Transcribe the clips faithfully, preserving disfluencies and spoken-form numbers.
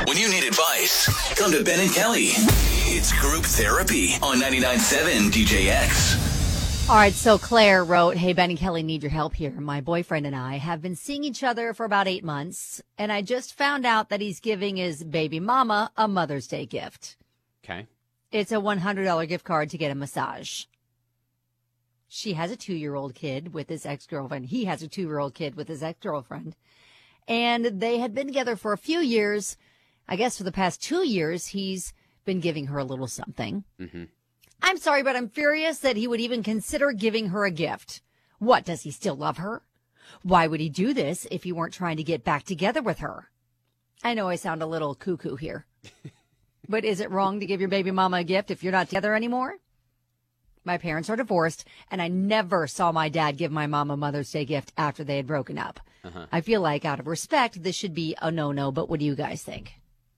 When you need advice, come to Ben and Kelly. It's Group Therapy on ninety-nine point seven D J X. All right, so Claire wrote, hey, Ben and Kelly, need your help here. My boyfriend and I have been seeing each other for about eight months, and I just found out that he's giving his baby mama a Mother's Day gift. Okay. It's a one hundred dollars gift card to get a massage. She has a two-year-old kid with his ex-girlfriend. He has a two-year-old kid with his ex-girlfriend. And they had been together for a few years. I guess for the past two years, he's been giving her a little something. Mm-hmm. I'm sorry, but I'm furious that he would even consider giving her a gift. What, does he still love her? Why would he do this if he weren't trying to get back together with her? I know I sound a little cuckoo here. But is it wrong to give your baby mama a gift if you're not together anymore? My parents are divorced, and I never saw my dad give my mom a Mother's Day gift after they had broken up. Uh-huh. I feel like, out of respect, this should be a no-no, but what do you guys think?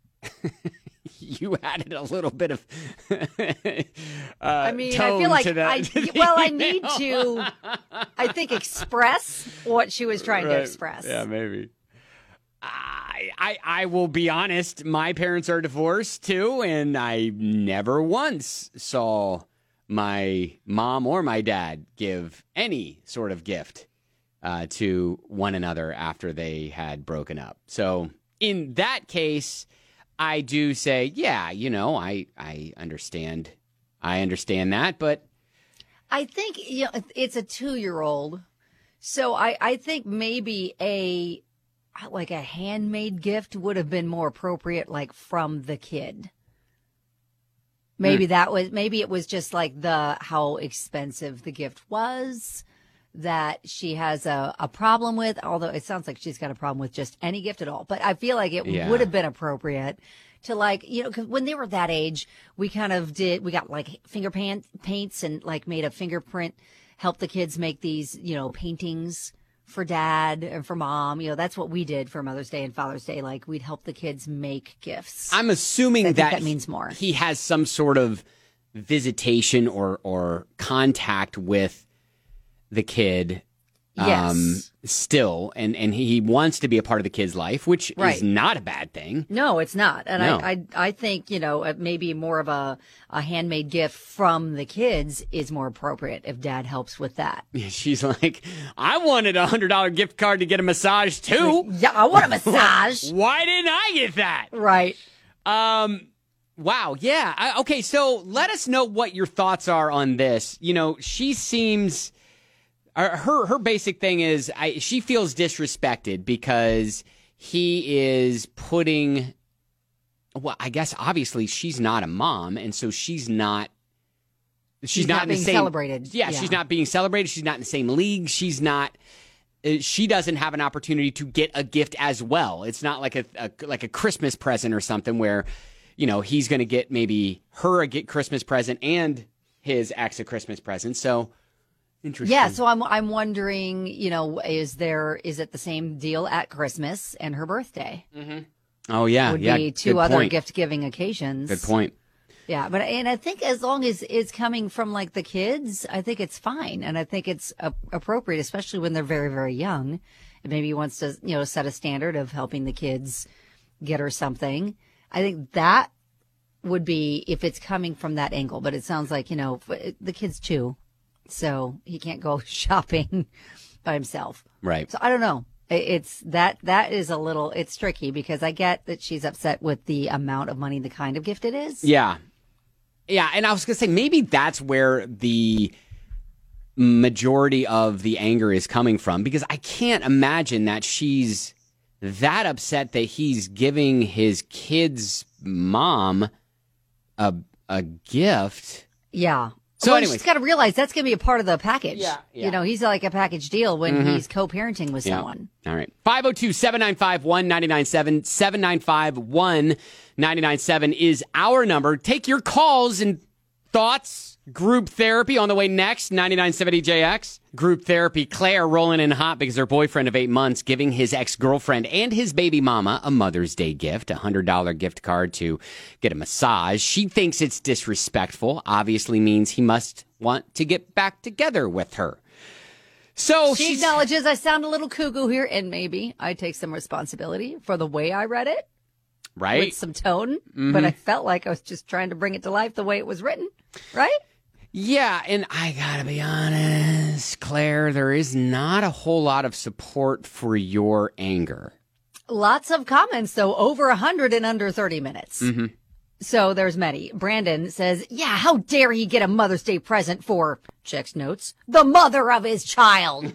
You added a little bit of uh, I mean, tone I feel like to that. I, well, I need to, I think, express what she was trying right. to express. Yeah, maybe. I, I I will be honest. My parents are divorced too, and I never once saw my mom or my dad give any sort of gift uh, to one another after they had broken up. So in that case, I do say, yeah, you know, I I understand, I understand that, but I think, you know, it's a two-year-old, so I I think maybe a like a handmade gift would have been more appropriate, like from the kid. Maybe mm. that was, maybe it was just like the, how expensive the gift was that she has a, a problem with, although it sounds like she's got a problem with just any gift at all. But I feel like it yeah. would have been appropriate to, like, you know, because when they were that age, we kind of did, we got like finger paint, paints and like made a fingerprint, help the kids make these, you know, paintings for dad and for mom. You know, that's what we did for Mother's Day and Father's Day. Like, we'd help the kids make gifts. I'm assuming I that, that means more. He has some sort of visitation or, or contact with the kid. Yes. Um, still, and, and he wants to be a part of the kid's life, which right. is not a bad thing. No, it's not. And no. I, I I think, you know, maybe more of a, a handmade gift from the kids is more appropriate if dad helps with that. She's like, I wanted a one hundred dollars gift card to get a massage, too. Yeah, I want a massage. Why didn't I get that? Right. Um. Wow. Yeah. I, okay. So let us know what your thoughts are on this. You know, she seems... Her her basic thing is I, she feels disrespected because he is putting, well, I guess obviously she's not a mom, and so she's not she's, she's not, not in being the same, celebrated. Yeah, yeah, she's not being celebrated. She's not in the same league. She's not. She doesn't have an opportunity to get a gift as well. It's not like a, a like a Christmas present or something where, you know, he's going to get maybe her a get Christmas present and his ex a Christmas present. So. Interesting. Yeah, so I'm I'm wondering, you know, is there is it the same deal at Christmas and her birthday? Mm-hmm. Oh yeah, would yeah, be two good other point. gift giving occasions. Good point. Yeah, but and I think as long as it's coming from like the kids, I think it's fine, and I think it's uh, appropriate, especially when they're very very young. And maybe he wants to, you know, set a standard of helping the kids get her something. I think that would be if it's coming from that angle. But it sounds like, you know, the kids too. So he can't go shopping by himself. Right. So I don't know. It's that that is a little, it's tricky because I get that she's upset with the amount of money, the kind of gift it is. Yeah. Yeah. And I was going to say, maybe that's where the majority of the anger is coming from, because I can't imagine that she's that upset that he's giving his kid's mom a, a gift. Yeah. So well, anyway, she's got to realize that's going to be a part of the package. Yeah, yeah. You know, he's like a package deal when Mm-hmm. he's co-parenting with Yeah. someone. All right. five oh two, seven nine five, one nine nine seven, seven nine five, one nine nine seven is our number. Take your calls and thoughts. Group therapy on the way next. ninety-nine point seven D J X. Group therapy. Claire rolling in hot because her boyfriend of eight months giving his ex-girlfriend and his baby mama a Mother's Day gift, a one hundred dollars gift card to get a massage. She thinks it's disrespectful. Obviously means he must want to get back together with her. So She she's, acknowledges I sound a little cuckoo here, and maybe I take some responsibility for the way I read it. Right. With some tone, Mm-hmm. but I felt like I was just trying to bring it to life the way it was written, right? Yeah, and I gotta be honest, Claire, there is not a whole lot of support for your anger. Lots of comments, though, over one hundred in under thirty minutes. Mm-hmm. So there's many. Brandon says, yeah, how dare he get a Mother's Day present for, checks notes, the mother of his child.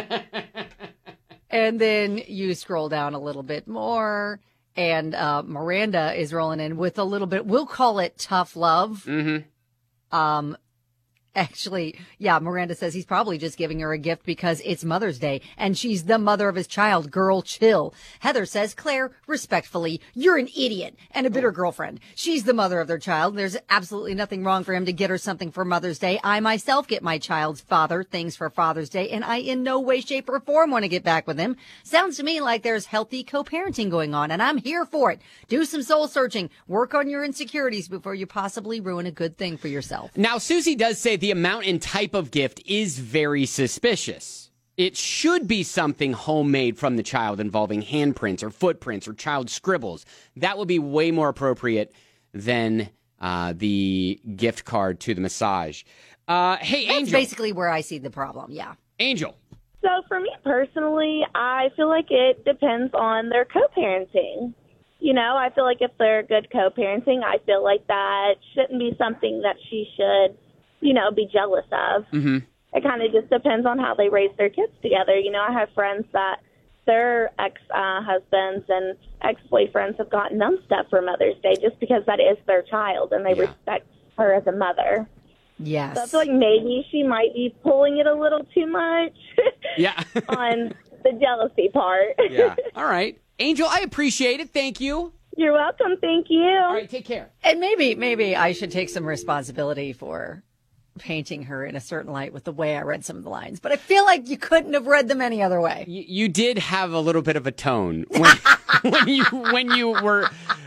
And then you scroll down a little bit more, and uh, Miranda is rolling in with a little bit, we'll call it tough love. Mm-hmm. Um, Actually, yeah, Miranda says he's probably just giving her a gift because it's Mother's Day and she's the mother of his child. Girl, chill. Heather says, Claire, respectfully, you're an idiot and a bitter girlfriend. She's the mother of their child. There's absolutely nothing wrong for him to get her something for Mother's Day. I myself get my child's father things for Father's Day, and I in no way, shape, or form want to get back with him. Sounds to me like there's healthy co-parenting going on, and I'm here for it. Do some soul searching. Work on your insecurities before you possibly ruin a good thing for yourself. Now, Susie does say the amount and type of gift is very suspicious. It should be something homemade from the child involving handprints or footprints or child scribbles. That would be way more appropriate than uh, the gift card to the massage. Uh, hey, That's Angel. basically where I see the problem, yeah. Angel. So for me personally, I feel like it depends on their co-parenting. You know, I feel like if they're good co-parenting, I feel like that shouldn't be something that she should, you know, be jealous of. Mm-hmm. It kind of just depends on how they raise their kids together. You know, I have friends that their ex-husbands uh, and ex-boyfriends have gotten them stuff for Mother's Day just because that is their child and they Yeah. respect her as a mother. Yes. So I feel like maybe she might be pulling it a little too much Yeah. on the jealousy part. Yeah. All right. Angel, I appreciate it. Thank you. You're welcome. Thank you. All right. Take care. And maybe, maybe I should take some responsibility for painting her in a certain light with the way I read some of the lines. But I feel like you couldn't have read them any other way. You, you did have a little bit of a tone when, when you when you were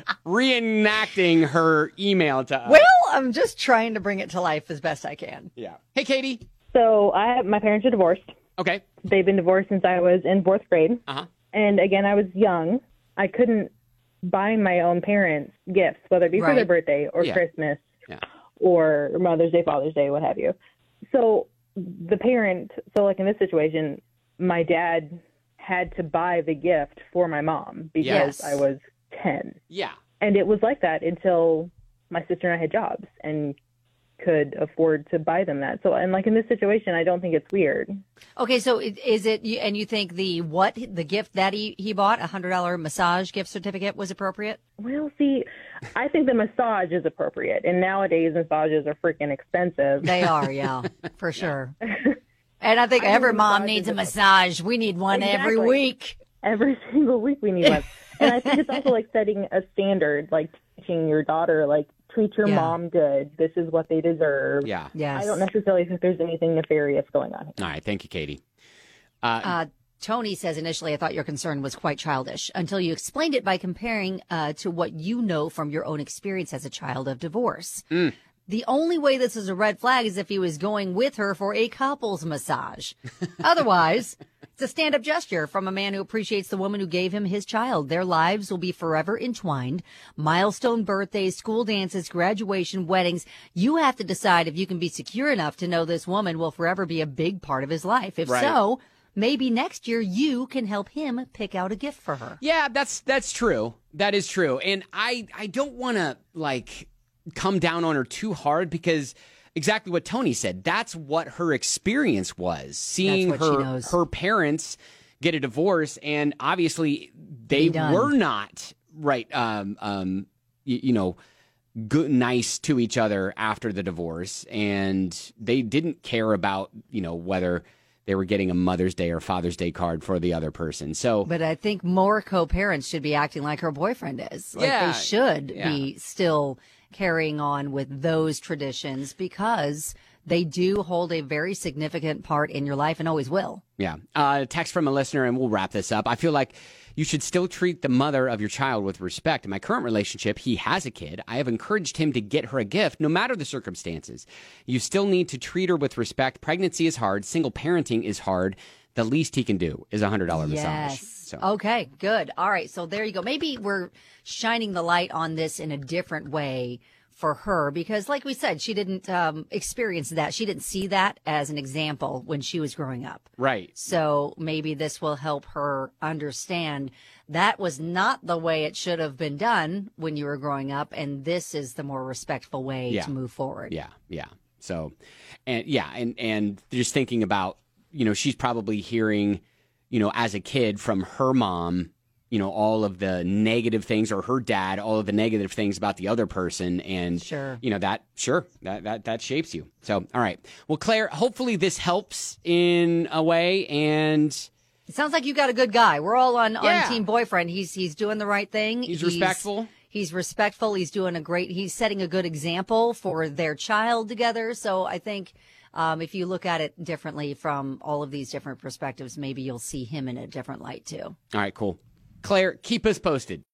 reenacting her email to us. Well, I'm just trying to bring it to life as best I can. Yeah. Hey, Katie. So I my parents are divorced. Okay. They've been divorced since I was in fourth grade. Uh-huh. And again, I was young. I couldn't buy my own parents gifts, whether it be for Right. their birthday or Yeah. Christmas Yeah. or Mother's Day, Father's Day, what have you. So the parent, so like in this situation, my dad had to buy the gift for my mom because Yes. I was ten. Yeah. And it was like that until my sister and I had jobs and could afford to buy them that. So, and like in this situation, I don't think it's weird. Okay, so it- is it, you- and you think the what, the gift that he, he bought, a one hundred dollars massage gift certificate, was appropriate? Well, see, I think the massage is appropriate. And nowadays, massages are freaking expensive. They are, yeah, for sure. And I think I think every mom massage needs is a a- massage. We need one every Exactly. week. Every single week we need one. And I think it's also like setting a standard, like teaching your daughter, like, treat your Yeah. mom good. This is what they deserve. Yeah. Yes. I don't necessarily think there's anything nefarious going on here. All right. Thank you, Katie. Uh, Uh, Tony says, initially, I thought your concern was quite childish until you explained it by comparing uh, to what you know from your own experience as a child of divorce. The only way this is a red flag is if he was going with her for a couples massage. Otherwise, it's a stand-up gesture from a man who appreciates the woman who gave him his child. Their lives will be forever entwined. Milestone birthdays, school dances, graduation, weddings. You have to decide if you can be secure enough to know this woman will forever be a big part of his life. If Right. so, maybe next year you can help him pick out a gift for her. Yeah, that's that's true. That is true. And I I don't want to like come down on her too hard because exactly what Tony said. That's what her experience was. Seeing That's what she her knows. her parents get a divorce, and obviously they Be done. were not right um um you, you know good nice to each other after the divorce, and they didn't care about, you know, whether they were getting a Mother's Day or Father's Day card for the other person. So But I think more co-parents should be acting like her boyfriend is. Like Yeah, they should yeah. be still carrying on with those traditions because they do hold a very significant part in your life and always will. Yeah. Uh, text from a listener, and we'll wrap this up. I feel like you should still treat the mother of your child with respect. In my current relationship, he has a kid. I have encouraged him to get her a gift, no matter the circumstances. You still need to treat her with respect. Pregnancy is hard. Single parenting is hard. the least he can do is a hundred dollar massage. Yes. So. Okay, good. All right. So there you go. Maybe we're shining the light on this in a different way for her because, like we said, she didn't um, experience that. She didn't see that as an example when she was growing up. Right. So maybe this will help her understand that was not the way it should have been done when you were growing up, and this is the more respectful way Yeah. to move forward. Yeah, yeah. So, and yeah, and and just thinking about, you know, she's probably hearing, you know, as a kid from her mom, you know, all of the negative things, or her dad, all of the negative things about the other person, and Sure. you know that sure that that that shapes you. So, all right, well, Claire, hopefully this helps in a way, and. It sounds like you got a good guy. We're all on, Yeah. on team boyfriend. He's he's doing the right thing. He's respectful. He's respectful. He's doing a great. He's setting a good example for their child together. So I think um, if you look at it differently from all of these different perspectives, maybe you'll see him in a different light too. All right, cool. Claire, keep us posted.